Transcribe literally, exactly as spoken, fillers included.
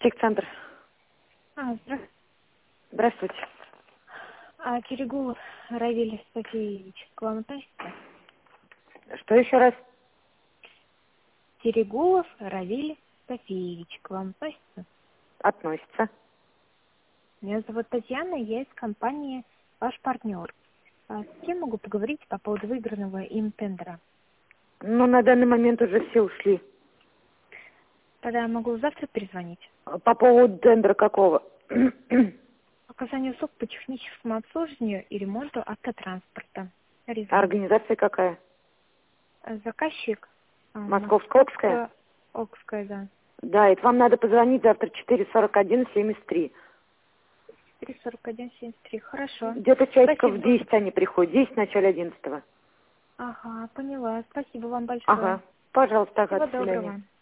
Техцентр. А, здравствуйте. Здравствуйте. А Терегулов Равиль Софиевич к вам относится? Что еще раз? Терегулов Равиль Софиевич к вам относится? Относится. Меня зовут Татьяна, я из компании «Ваш партнер». А с кем могу поговорить по поводу выигранного им тендера? Ну, на данный момент уже все ушли. Тогда я могу завтра перезвонить. По поводу тендера какого? Оказание услуг по техническому обслуживанию и ремонту автотранспорта. А организация какая? Заказчик. а, Московская, Окская? Окская, да. Да, это вам надо позвонить завтра четыре сорок один семьдесят три. три сорок один семьдесят три. Хорошо. Где-то часиков в Спасибо. десять они приходят. десять в начале одиннадцатого. Ага, поняла. Спасибо вам большое. Ага. Пожалуйста, ага, Всего до свидания. доброго.